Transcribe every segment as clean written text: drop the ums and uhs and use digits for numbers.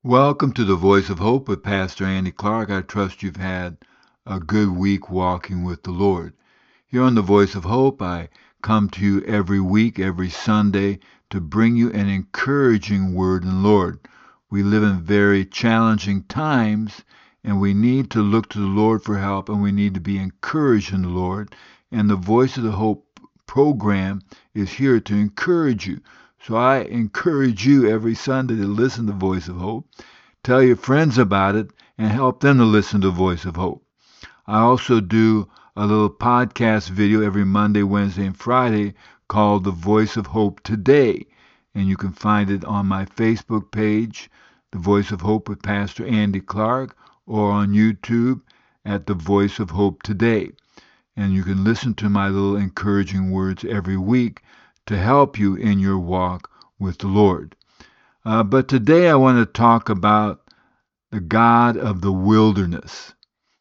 Welcome to the Voice of Hope with Pastor Andy Clark. I trust you've had a good week walking with the Lord. Here on the Voice of Hope, I come to you every week, every Sunday, to bring you an encouraging word in the Lord. We live in very challenging times, and we need to look to the Lord for help, and we need to be encouraged in the Lord. And the Voice of the Hope program is here to encourage you. So I encourage you every Sunday to listen to Voice of Hope. Tell your friends about it and help them to listen to Voice of Hope. I also do a little podcast video every Monday, Wednesday, and Friday called The Voice of Hope Today. And you can find it on my Facebook page, The Voice of Hope with Pastor Andy Clark, or on YouTube at The Voice of Hope Today. And you can listen to my little encouraging words every week to help you in your walk with the Lord. But today I want to talk about the God of the wilderness.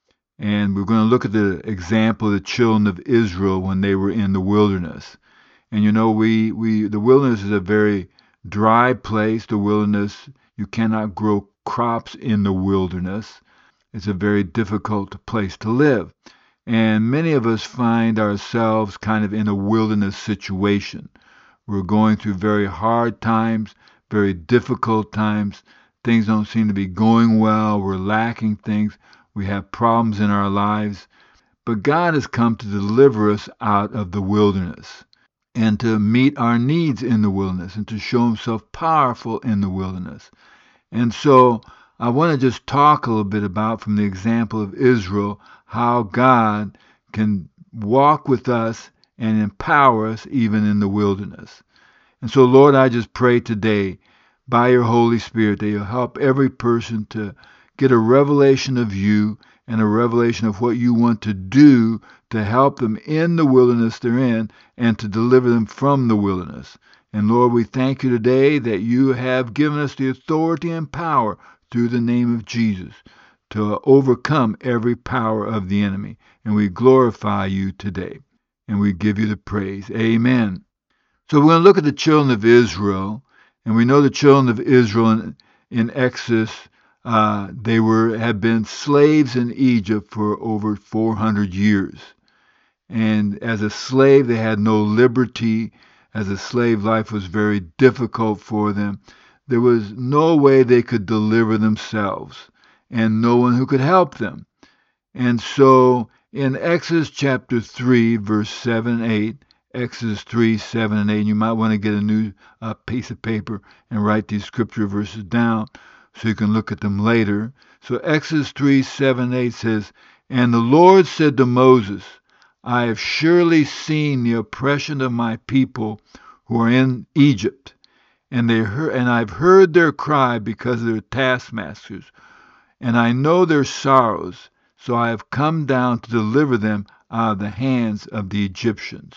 And we're going to look at the example of the children of Israel when they were in the wilderness. And you know, the wilderness is a very dry place. The wilderness, you cannot grow crops in the wilderness. It's a very difficult place to live. And many of us find ourselves kind of in a wilderness situation. We're going through very hard times, very difficult times. Things don't seem to be going well. We're lacking things. We have problems in our lives. But God has come to deliver us out of the wilderness and to meet our needs in the wilderness and to show himself powerful in the wilderness. And so I want to just talk a little bit about, from the example of Israel, how God can walk with us and empower us even in the wilderness. And so, Lord, I just pray today, by your Holy Spirit, that you'll help every person to get a revelation of you and a revelation of what you want to do to help them in the wilderness they're in and to deliver them from the wilderness. And Lord, we thank you today that you have given us the authority and power through the name of Jesus to overcome every power of the enemy. And we glorify you today. And we give you the praise. Amen. So we're going to look at the children of Israel. And we know the children of Israel in Exodus, they had been slaves in Egypt for over 400 years. And as a slave, they had no liberty. As a slave, life was very difficult for them. There was no way they could deliver themselves, and no one who could help them. And so in Exodus chapter 3, verse 7 and 8, Exodus 3, 7 and 8, you might want to get a new piece of paper and write these scripture verses down so you can look at them later. So Exodus 3, 7 and 8 says, "And the Lord said to Moses, I have surely seen the oppression of my people who are in Egypt, and I've heard their cry because of their taskmasters, and I know their sorrows, so I have come down to deliver them out of the hands of the Egyptians."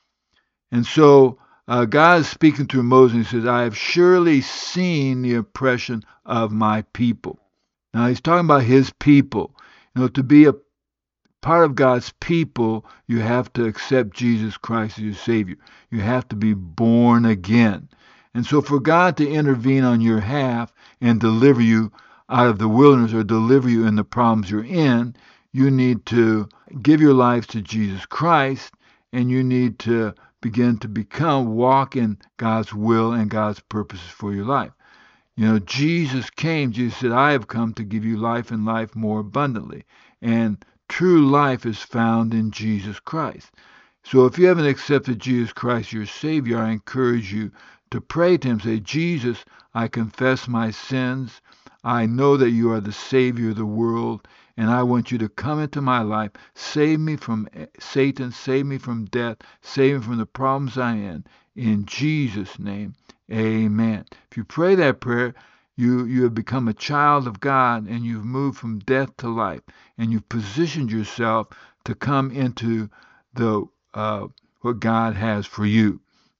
And so God is speaking through Moses, and he says, I have surely seen the oppression of my people. Now he's talking about his people. You know, to be a part of God's people, you have to accept Jesus Christ as your Savior. You have to be born again. And so for God to intervene on your behalf and deliver you out of the wilderness or deliver you in the problems you're in, you need to give your life to Jesus Christ, and you need to begin to walk in God's will and God's purposes for your life. You know, Jesus said, I have come to give you life and life more abundantly. And true life is found in Jesus Christ. So if you haven't accepted Jesus Christ, your Savior, I encourage you to pray to him. Say, Jesus, I confess my sins. I know that you are the Savior of the world, and I want you to come into my life. Save me from Satan. Save me from death. Save me from the problems I'm in Jesus' name, amen. If you pray that prayer, you have become a child of God, and you've moved from death to life, and you've positioned yourself to come into the what God has for you.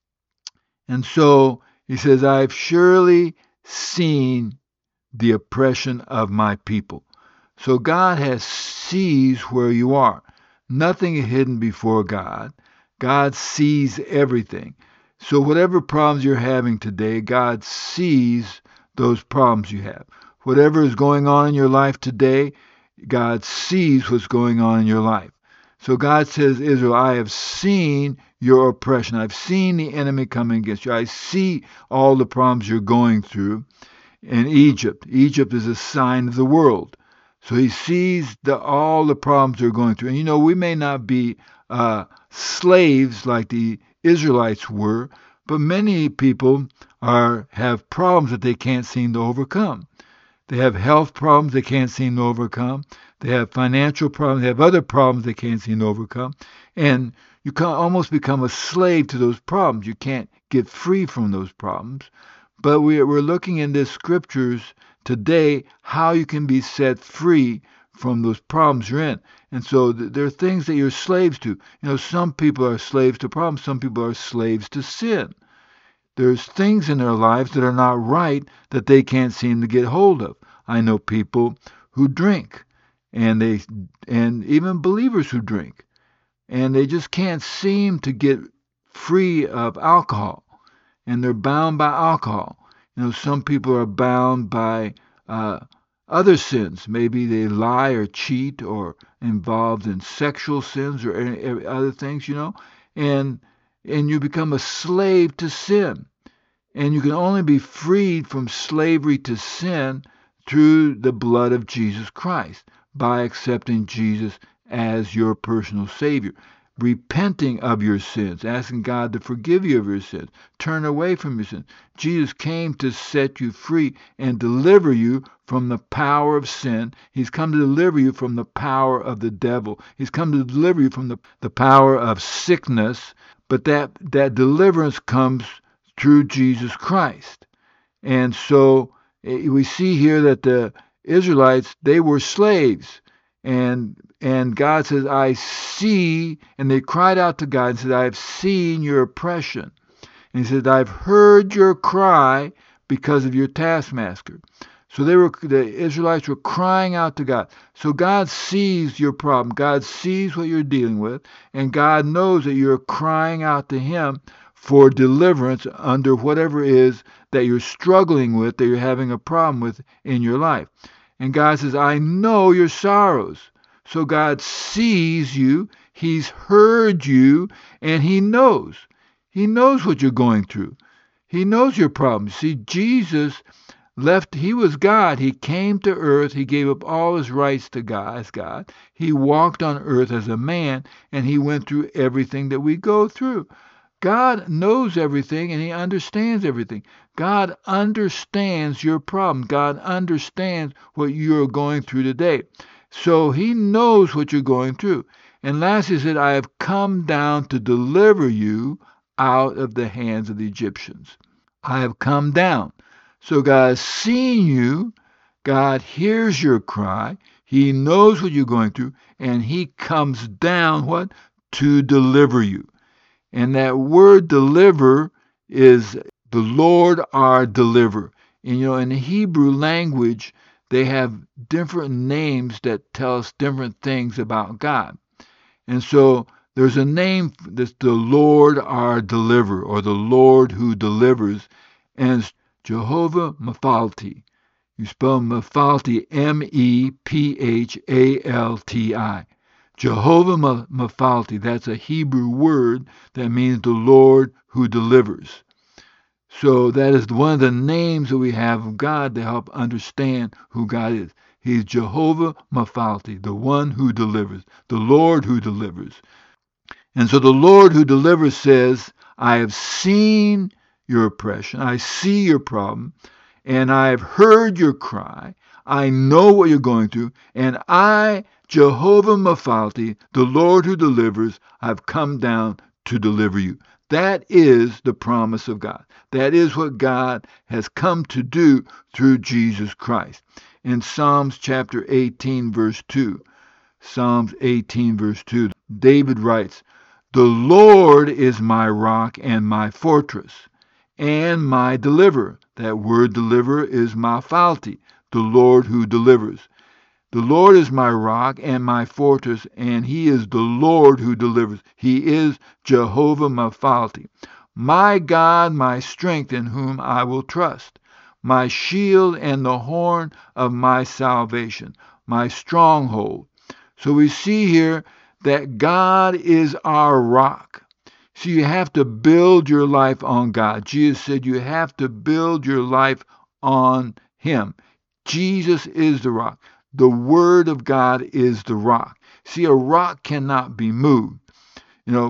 And so he says, I've surely seen the oppression of my people. So God sees where you are. Nothing is hidden before God. God sees everything. So whatever problems you're having today, God sees those problems you have. Whatever is going on in your life today, God sees what's going on in your life. So God says, Israel, I have seen your oppression. I've seen the enemy coming against you. I see all the problems you're going through in Egypt. Egypt is a sign of the world. So he sees all the problems they're going through. And we may not be slaves like the Israelites were, but many people have problems that they can't seem to overcome. They have health problems they can't seem to overcome. They have financial problems. They have other problems they can't seem to overcome. And you can almost become a slave to those problems. You can't get free from those problems. But we're looking in the scriptures today how you can be set free from those problems you're in. And so there are things that you're slaves to. Some people are slaves to problems. Some people are slaves to sin. There's things in their lives that are not right that they can't seem to get hold of. I know people who drink, and even believers who drink, and they just can't seem to get free of alcohol, and they're bound by alcohol. Some people are bound by other sins. Maybe they lie or cheat or involved in sexual sins or other things, and you become a slave to sin. And you can only be freed from slavery to sin through the blood of Jesus Christ, by accepting Jesus as your personal Savior, repenting of your sins, asking God to forgive you of your sins, turn away from your sins. Jesus came to set you free and deliver you from the power of sin. He's come to deliver you from the power of the devil. He's come to deliver you from the power of sickness, but that deliverance comes through Jesus Christ. And so we see here that the Israelites, they were slaves. And God says, I see, and they cried out to God and said, I have seen your oppression. And he said, I've heard your cry because of your taskmaster. So the Israelites were crying out to God. So God sees your problem. God sees what you're dealing with, and God knows that you're crying out to him for deliverance under whatever it is that you're struggling with, that you're having a problem with in your life. And God says, I know your sorrows. So God sees you, he's heard you, and he knows. He knows what you're going through. He knows your problems. See, Jesus he was God. He came to earth. He gave up all his rights to God as God. He walked on earth as a man, and he went through everything that we go through. God knows everything, and he understands everything. God understands your problem. God understands what you're going through today. So he knows what you're going through. And lastly, he said, I have come down to deliver you out of the hands of the Egyptians. I have come down. So God has seen you. God hears your cry. He knows what you're going through, and he comes down, what? To deliver you. And that word deliver is the Lord our deliverer. And in the Hebrew language, they have different names that tell us different things about God. And so there's a name that's the Lord our deliverer, or the Lord who delivers, and it's Jehovah Mephalti. You spell Mephalti, Mephalti. Jehovah Mephalti, that's a Hebrew word that means the Lord who delivers. So that is one of the names that we have of God to help understand who God is. He's Jehovah Mephalti, the one who delivers, the Lord who delivers. And so the Lord who delivers says, I have seen your oppression, I see your problem, and I have heard your cry. I know what you're going through, and I, Jehovah Mephalti, the Lord who delivers, I've come down to deliver you. That is the promise of God. That is what God has come to do through Jesus Christ. In Psalms chapter 18, verse 2, Psalms 18, verse 2, David writes, the Lord is my rock and my fortress, and my deliverer. That word deliverer is Mephalti, the Lord who delivers. The Lord is my rock and my fortress, and he is the Lord who delivers. He is Jehovah Mephalti. My God, my strength, in whom I will trust. my shield and the horn of my salvation, my stronghold. So we see here that God is our rock. So you have to build your life on God. Jesus said you have to build your life on Him. Jesus is the rock. The Word of God is the rock. See, a rock cannot be moved. You know,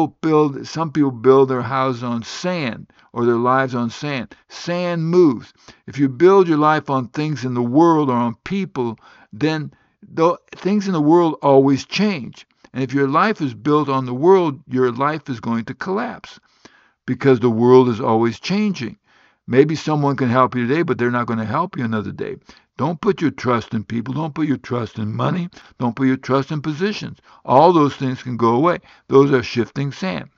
some people build their houses on sand or their lives on sand. Sand moves. If you build your life on things in the world or on people, then things in the world always change. And if your life is built on the world, your life is going to collapse because the world is always changing. Maybe someone can help you today, but they're not going to help you another day. Don't put your trust in people. Don't put your trust in money. Don't put your trust in positions. All those things can go away. Those are shifting sand.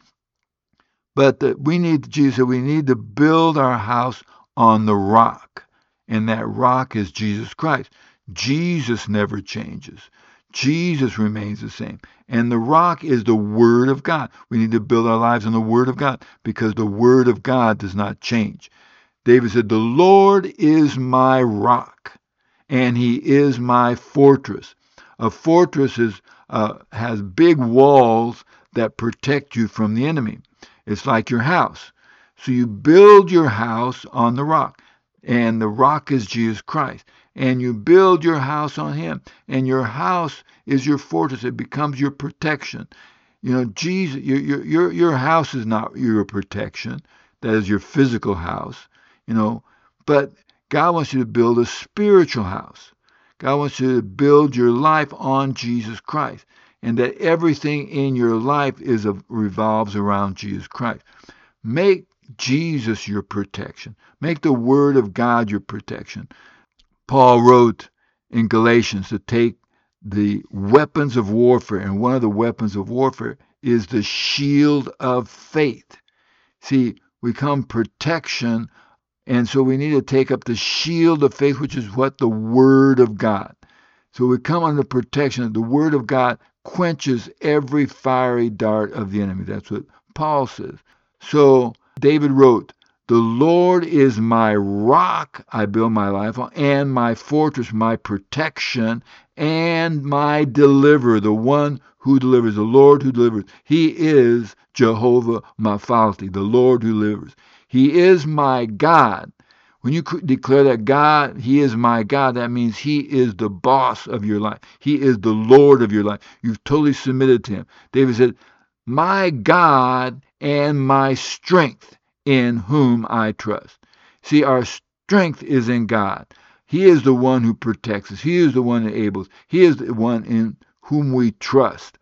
But Jesus said we need to build our house on the rock. And that rock is Jesus Christ. Jesus never changes. Jesus remains the same. And the rock is the Word of God. We need to build our lives on the Word of God because the Word of God does not change. David said, the Lord is my rock, and He is my fortress. A fortress has big walls that protect you from the enemy. It's like your house. So you build your house on the rock, and the rock is Jesus Christ. And you build your house on Him, and your house is your fortress. It becomes your protection. You know, Jesus, your house is not your protection. That is your physical house. You know, but God wants you to build a spiritual house. God wants you to build your life on Jesus Christ, and that everything in your life revolves around Jesus Christ. Make Jesus your protection. Make the Word of God your protection. Paul wrote in Galatians to take the weapons of warfare, and one of the weapons of warfare is the shield of faith. See, we come protection. And so we need to take up the shield of faith, which is what? The Word of God. So we come under protection of the Word of God quenches every fiery dart of the enemy. That's what Paul says. So David wrote, the Lord is my rock, I build my life on, and my fortress, my protection, and my deliverer, the one who delivers, the Lord who delivers. He is Jehovah Mephalti, the Lord who delivers. He is my God. When you declare that God, He is my God, that means He is the boss of your life. He is the Lord of your life. You've totally submitted to Him. David said, my God and my strength in whom I trust. See, our strength is in God. He is the one who protects us. He is the one that enables. He is the one in whom we trust.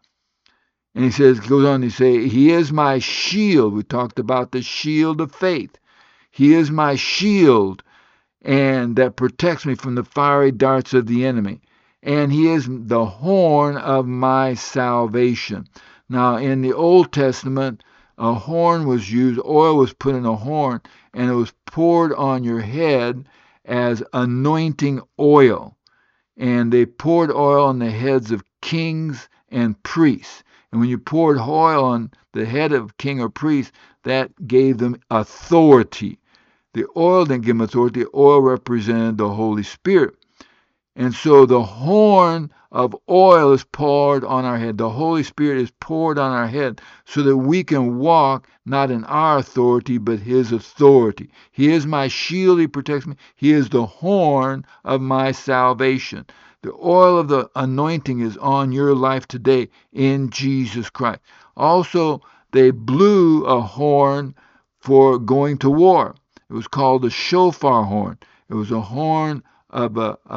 And he goes on to say, He is my shield. We talked about the shield of faith. He is my shield, and that protects me from the fiery darts of the enemy. And He is the horn of my salvation. Now, in the Old Testament, a horn was used, oil was put in a horn, and it was poured on your head as anointing oil. And they poured oil on the heads of kings and priests. And when you poured oil on the head of king or priest, that gave them authority. The oil didn't give them authority. The oil represented the Holy Spirit. And so the horn of oil is poured on our head. The Holy Spirit is poured on our head so that we can walk not in our authority, but His authority. He is my shield. He protects me. He is the horn of my salvation. The oil of the anointing is on your life today in Jesus Christ. Also, they blew a horn for going to war. It was called the shofar horn. It was a horn of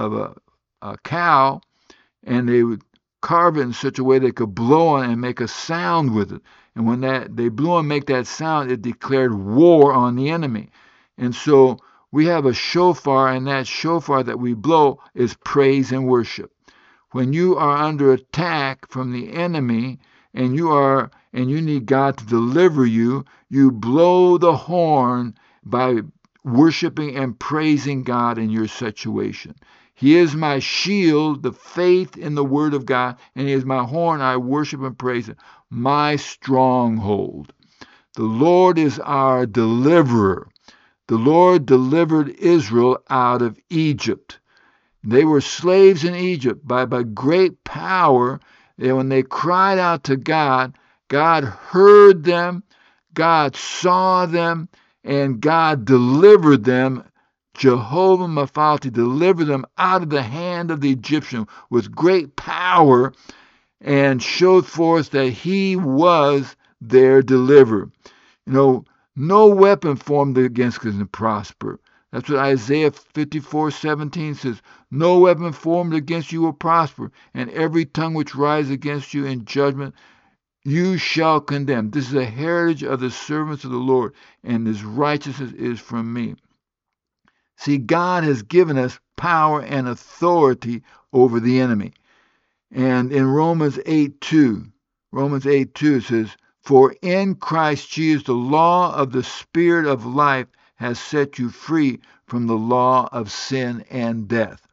a cow, and they would carve it in such a way they could blow on it and make a sound with it. And when they blew and make that sound, it declared war on the enemy. And so we have a shofar, and that shofar that we blow is praise and worship. When you are under attack from the enemy, and you need God to deliver you, you blow the horn by worshiping and praising God in your situation. He is my shield, the faith in the Word of God, and He is my horn. I worship and praise Him, my stronghold. The Lord is our deliverer. The Lord delivered Israel out of Egypt. They were slaves in Egypt by great power. When they cried out to God, God heard them, God saw them, and God delivered them. Jehovah Mephalti delivered them out of the hand of the Egyptian with great power and showed forth that he was their deliverer. No weapon formed against us can prosper. That's what Isaiah 54:17 says. No weapon formed against you will prosper, and every tongue which rises against you in judgment you shall condemn. This is a heritage of the servants of the Lord, and his righteousness is from me. See, God has given us power and authority over the enemy. And in Romans 8:2 it says, for in Christ Jesus the law of the Spirit of life has set you free from the law of sin and death.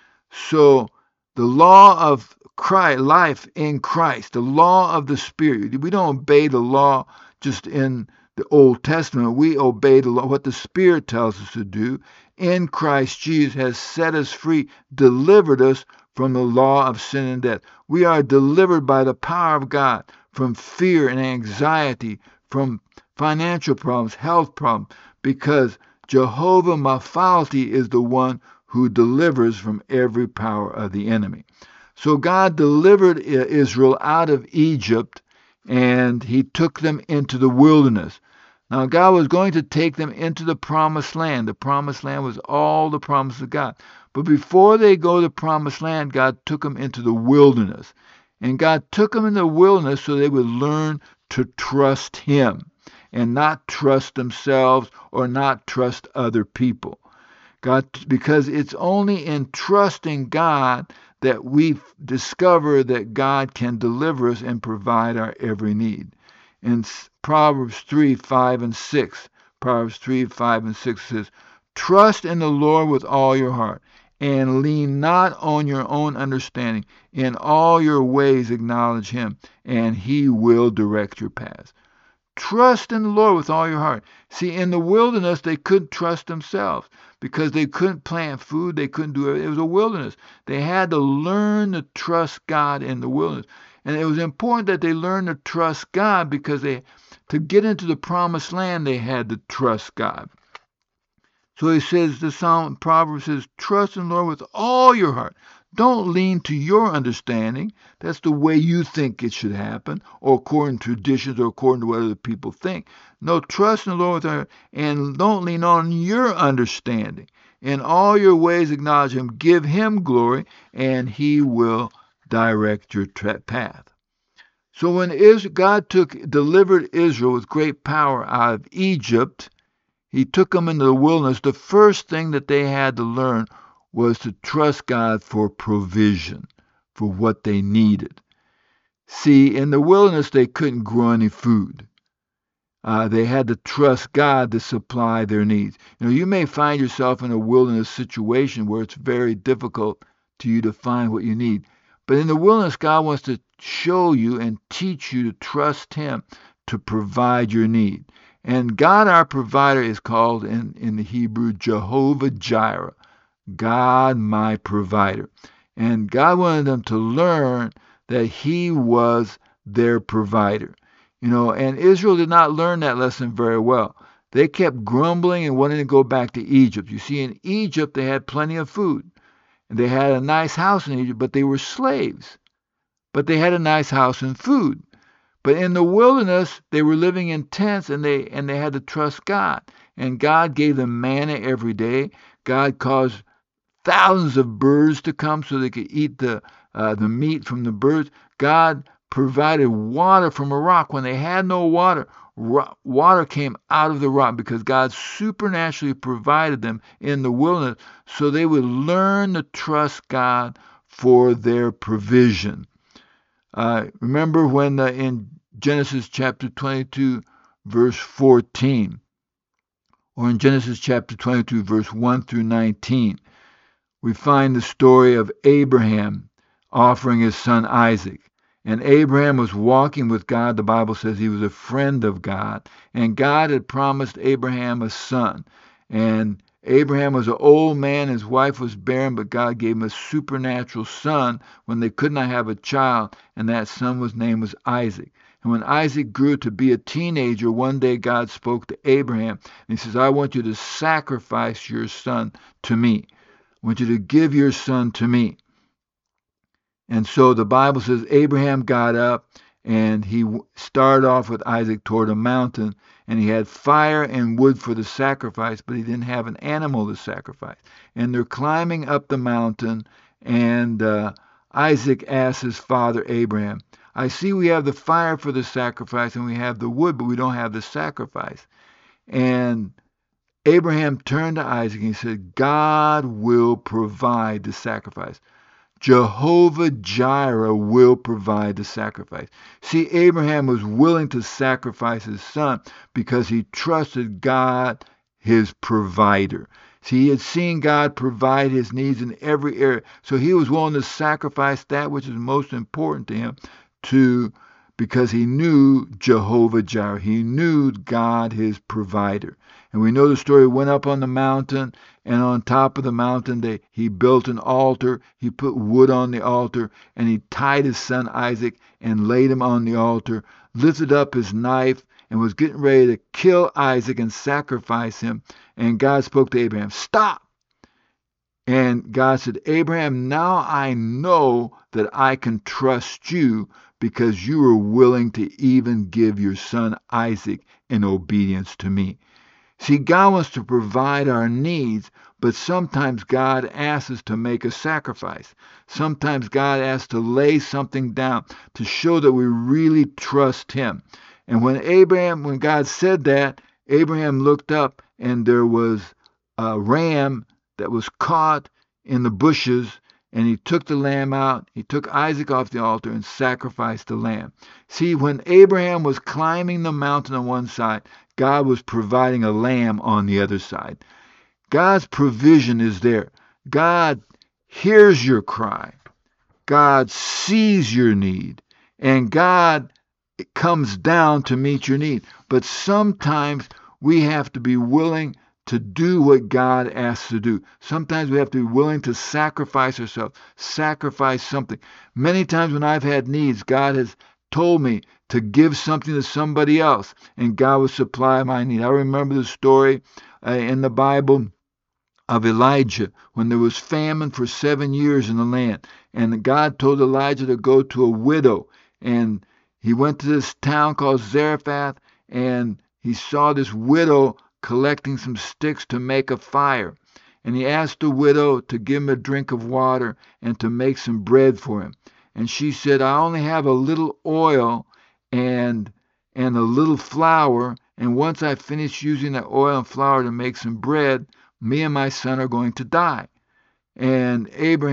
So the law of Christ, life in Christ, the law of the Spirit. We don't obey the law just in the Old Testament. We obey the law, what the Spirit tells us to do. In Christ Jesus has set us free, delivered us from the law of sin and death. We are delivered by the power of God from fear and anxiety, from financial problems, health problems, because Jehovah Mephalti is the one who delivers from every power of the enemy. So God delivered Israel out of Egypt, and he took them into the wilderness. Now, God was going to take them into the promised land. The promised land was all the promise of God. But before they go to the promised land, God took them into the wilderness. And God took them in the wilderness so they would learn to trust him and not trust themselves or not trust other people. Because it's only in trusting God that we discover that God can deliver us and provide our every need. In Proverbs 3:5 and 6, Proverbs 3:5 and 6 says, trust in the Lord with all your heart, and lean not on your own understanding. In all your ways acknowledge him, and he will direct your paths. Trust in the Lord with all your heart. See, in the wilderness, they couldn't trust themselves because they couldn't plant food. They couldn't do it. It was a wilderness. They had to learn to trust God in the wilderness. And it was important that they learn to trust God because to get into the promised land, they had to trust God. So he says, Proverbs says, trust in the Lord with all your heart. Don't lean to your understanding. That's the way you think it should happen, or according to traditions, or according to what other people think. No, trust in the Lord with all your heart, and don't lean on your understanding. In all your ways acknowledge him, give him glory, and he will direct your path. So when God delivered Israel with great power out of Egypt, he took them into the wilderness. The first thing that they had to learn was to trust God for provision, for what they needed. See, in the wilderness, they couldn't grow any food. They had to trust God to supply their needs. You may find yourself in a wilderness situation where it's very difficult to you to find what you need. But in the wilderness, God wants to show you and teach you to trust him to provide your need. And God, our provider, is called in the Hebrew Jehovah Jireh, God my provider. And God wanted them to learn that he was their provider. And Israel did not learn that lesson very well. They kept grumbling and wanting to go back to Egypt. You see, in Egypt, they had plenty of food. And they had a nice house in Egypt, but they were slaves. But they had a nice house and food. But in the wilderness, they were living in tents, and they had to trust God. And God gave them manna every day. God caused thousands of birds to come so they could eat the meat from the birds. God provided water from a rock. When they had no water, water came out of the rock because God supernaturally provided them in the wilderness so they would learn to trust God for their provision. Remember when in Genesis chapter 22, verse 14, or in Genesis chapter 22, verse 1 through 19, we find the story of Abraham offering his son Isaac. And Abraham was walking with God. The Bible says he was a friend of God. And God had promised Abraham a son. And Abraham was an old man, his wife was barren, but God gave him a supernatural son when they could not have a child, and that son's name was Isaac. And when Isaac grew to be a teenager, one day God spoke to Abraham, and he says, I want you to sacrifice your son to me. I want you to give your son to me. And so the Bible says Abraham got up and he started off with Isaac toward a mountain, and he had fire and wood for the sacrifice, but he didn't have an animal to sacrifice. And they're climbing up the mountain, and Isaac asked his father Abraham, I see we have the fire for the sacrifice and we have the wood, but we don't have the sacrifice. And Abraham turned to Isaac and he said, God will provide the sacrifice. Jehovah Jireh will provide the sacrifice. See, Abraham was willing to sacrifice his son because he trusted God, his provider. See, he had seen God provide his needs in every area. So he was willing to sacrifice that which is most important to him because he knew Jehovah Jireh. He knew God, his provider. And we know the story. Went up on the mountain, and on top of the mountain he built an altar. He put wood on the altar, and he tied his son Isaac and laid him on the altar, lifted up his knife, and was getting ready to kill Isaac and sacrifice him. And God spoke to Abraham, stop! And God said, Abraham, now I know that I can trust you because you were willing to even give your son Isaac in obedience to me. See, God wants to provide our needs, but sometimes God asks us to make a sacrifice. Sometimes God asks to lay something down to show that we really trust him. And when God said that, Abraham looked up and there was a ram that was caught in the bushes, and he took the lamb out. He took Isaac off the altar and sacrificed the lamb. See, when Abraham was climbing the mountain on one side, God was providing a lamb on the other side. God's provision is there. God hears your cry. God sees your need. And God comes down to meet your need. But sometimes we have to be willing to do what God asks to do. Sometimes we have to be willing to sacrifice ourselves, sacrifice something. Many times when I've had needs, God has told me to give something to somebody else, and God will supply my need. I remember the story in the Bible of Elijah when there was famine for 7 years in the land, and God told Elijah to go to a widow, and he went to this town called Zarephath, and he saw this widow collecting some sticks to make a fire, and he asked the widow to give him a drink of water and to make some bread for him. And she said, I only have a little oil and a little flour, and once I finish using that oil and flour to make some bread, me and my son are going to die. And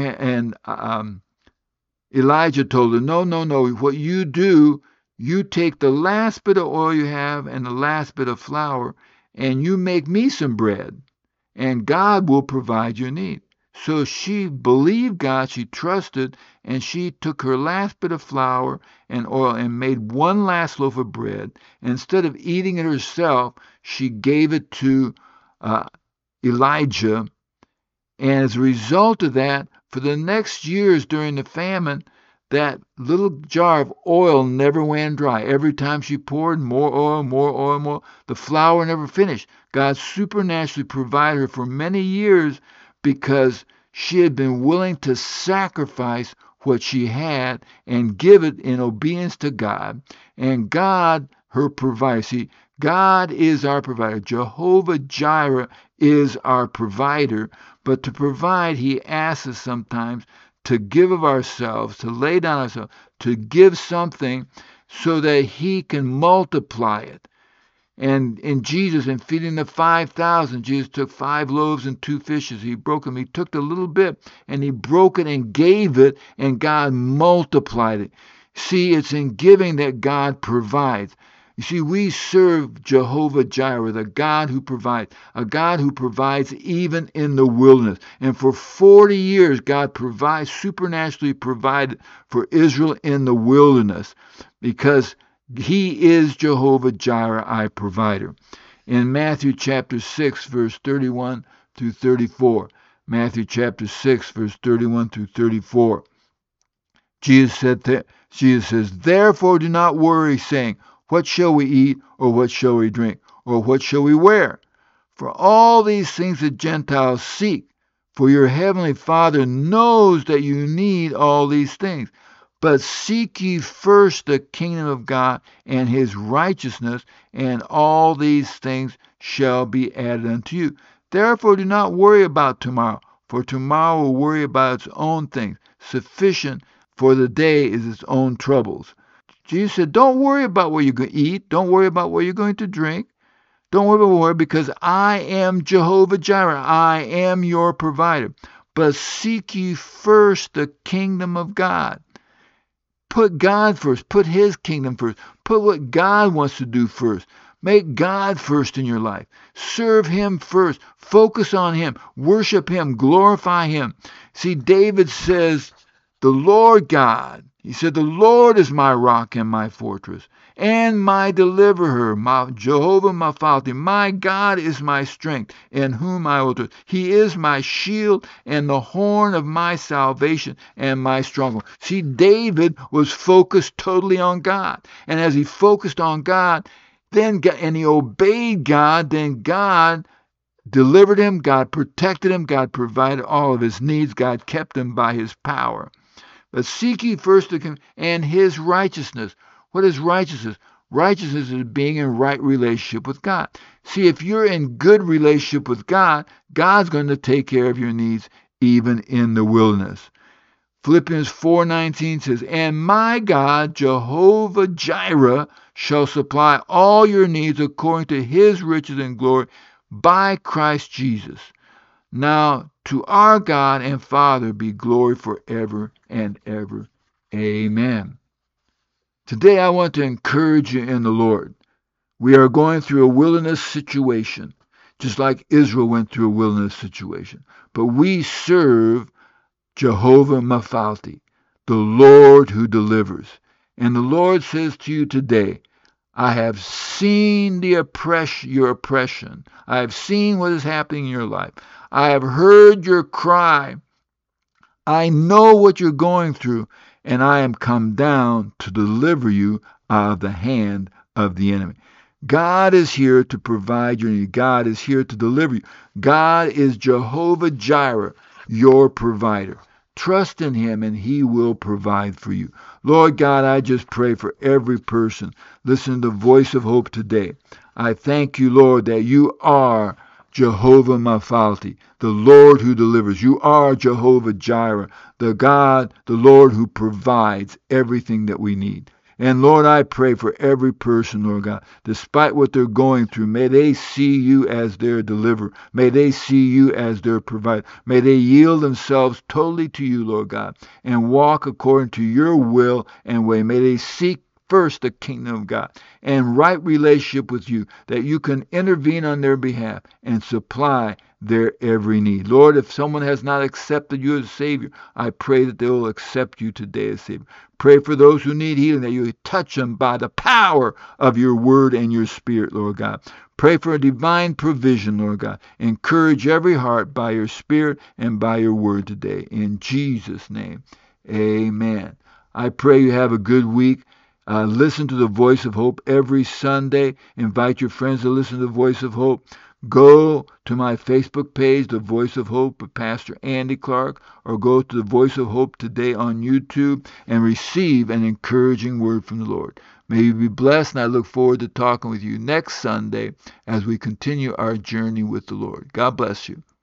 Elijah told her, no. What you do, you take the last bit of oil you have and the last bit of flour, and you make me some bread, and God will provide your need. So she believed God, she trusted, and she took her last bit of flour and oil and made one last loaf of bread. And instead of eating it herself, she gave it to Elijah. And as a result of that, for the next years during the famine, that little jar of oil never went dry. Every time she poured more oil. The flour never finished. God supernaturally provided her for many years because she had been willing to sacrifice what she had and give it in obedience to God. And God, her provider. See, God is our provider. Jehovah Jireh is our provider. But to provide, he asks us sometimes to give of ourselves, to lay down ourselves, to give something so that he can multiply it. And in Jesus, in feeding the 5,000, Jesus took 5 loaves and 2 fishes. He broke them. He took the little bit and he broke it and gave it, and God multiplied it. See, it's in giving that God provides. You see, we serve Jehovah Jireh, the God who provides, a God who provides even in the wilderness. And for 40 years, God supernaturally provided for Israel in the wilderness because he is Jehovah Jireh, our provider. In Matthew chapter 6, verse 31 through 34. Matthew chapter 6, verse 31 through 34. Jesus says, therefore do not worry, saying, what shall we eat, or what shall we drink, or what shall we wear? For all these things the Gentiles seek. For your heavenly Father knows that you need all these things. But seek ye first the kingdom of God and his righteousness, and all these things shall be added unto you. Therefore do not worry about tomorrow, for tomorrow will worry about its own things. Sufficient for the day is its own troubles. Jesus said, don't worry about what you're going to eat. Don't worry about what you're going to drink. Don't worry about what, because I am Jehovah Jireh. I am your provider. But seek ye first the kingdom of God. Put God first. Put his kingdom first. Put what God wants to do first. Make God first in your life. Serve him first. Focus on him. Worship him. Glorify him. See, David says, the Lord God, he said, the Lord is my rock and my fortress, and my deliverer, my Jehovah Mephalti. My God is my strength, in whom I will trust. He is my shield and the horn of my salvation and my stronghold. See, David was focused totally on God. And as he focused on God, and he obeyed God, then God delivered him, God protected him, God provided all of his needs, God kept him by his power. But seek ye first the kingdom and his righteousness. What is righteousness? Righteousness is being in right relationship with God. See, if you're in good relationship with God, God's going to take care of your needs even in the wilderness. Philippians 4:19 says, and my God, Jehovah Jireh, shall supply all your needs according to his riches and glory by Christ Jesus. Now to our God and Father be glory forever and ever. Amen. Today I want to encourage you in the Lord. We are going through a wilderness situation, just like Israel went through a wilderness situation. But we serve Jehovah Mephalti, the Lord who delivers. And the Lord says to you today, I have seen your oppression. I have seen what is happening in your life. I have heard your cry. I know what you're going through, and I am come down to deliver you out of the hand of the enemy. God is here to provide your need. God is here to deliver you. God is Jehovah Jireh, your provider. Trust in him and he will provide for you. Lord God, I just pray for every person listening to the voice of hope today. I thank you, Lord, that you are Jehovah Mephalti, the Lord who delivers. You are Jehovah Jireh, the God, the Lord who provides everything that we need. And Lord, I pray for every person, Lord God, despite what they're going through, may they see you as their deliverer. May they see you as their provider. May they yield themselves totally to you, Lord God, and walk according to your will and way. May they seek first the kingdom of God and right relationship with you, that you can intervene on their behalf and supply their every need. Lord, if someone has not accepted you as Savior, I pray that they will accept you today as Savior. Pray for those who need healing, that you would touch them by the power of your word and your spirit, Lord God. Pray for a divine provision, Lord God. Encourage every heart by your spirit and by your word today. In Jesus' name, amen. I pray you have a good week. Listen to the Voice of Hope every Sunday. Invite your friends to listen to the Voice of Hope. Go to my Facebook page, The Voice of Hope with Pastor Andy Clark, or go to The Voice of Hope today on YouTube and receive an encouraging word from the Lord. May you be blessed, and I look forward to talking with you next Sunday as we continue our journey with the Lord. God bless you.